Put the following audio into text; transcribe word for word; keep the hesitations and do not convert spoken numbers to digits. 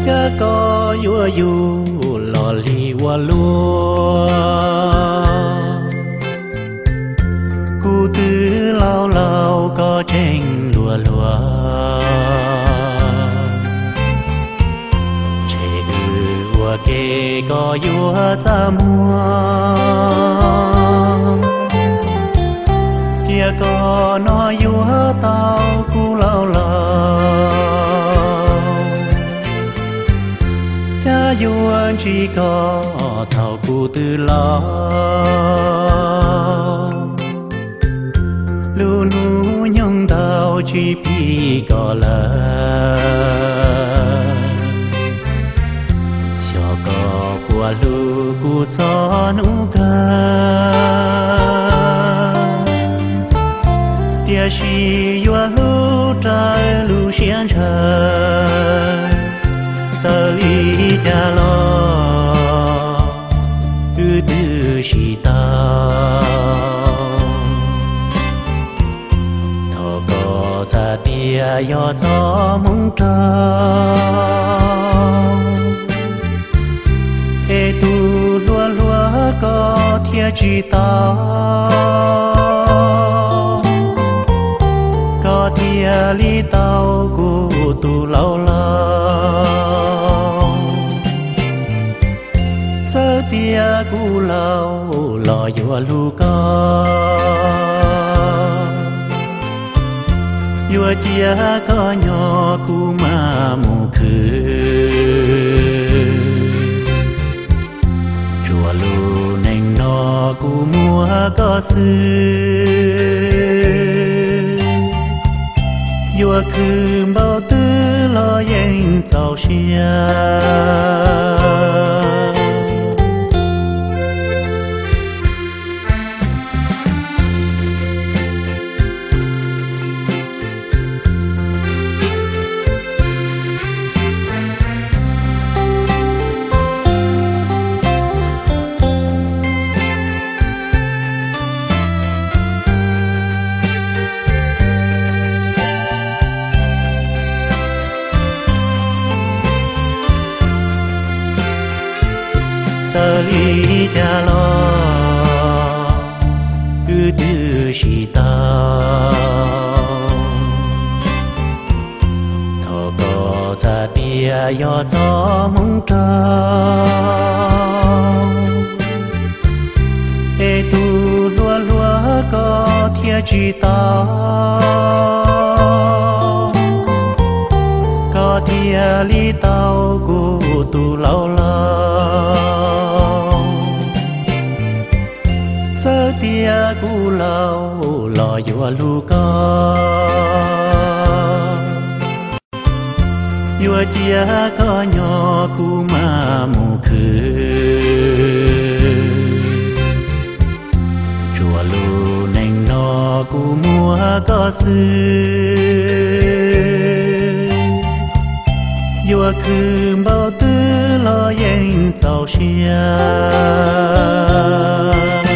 cha có vua du lò lì qua lúa cu tư lao lao có tranh lùa lùa chế ư ua kê có vua cha mua tia có nói vua tao cu lao lao cha vua chỉ có thảo cu tư lao lu nu nhung tao chỉ pi có là cho có qua lu cu cho nu ca tia si vua lu trái lu xiên trời giờ li cha lo ư tư si tao thọ có ra tia yo cho mong trao ê tu lúa lúa có thiên chỉ tao có thiên li tao cu tu lâu lâu giờ tia cu lâu lo yo lu có yo chia có nhỏ cu ma mu khứ chùa lu nành nó cu mua có sư yo khứ bao tư lo yên giàu xia giờ li cha lo ư tư si tao thọ có ra tia yo cho mong trao ê tu lúa lúa có thiên chỉ tao có thiên li tao cu tu lâu lâu giờ tia cu lâu lo yo lu có yo tia có nhỏ cu ma mu khứ chùa lu nành nó cu mua có sư yo khứ bao tư lo yên giàu xia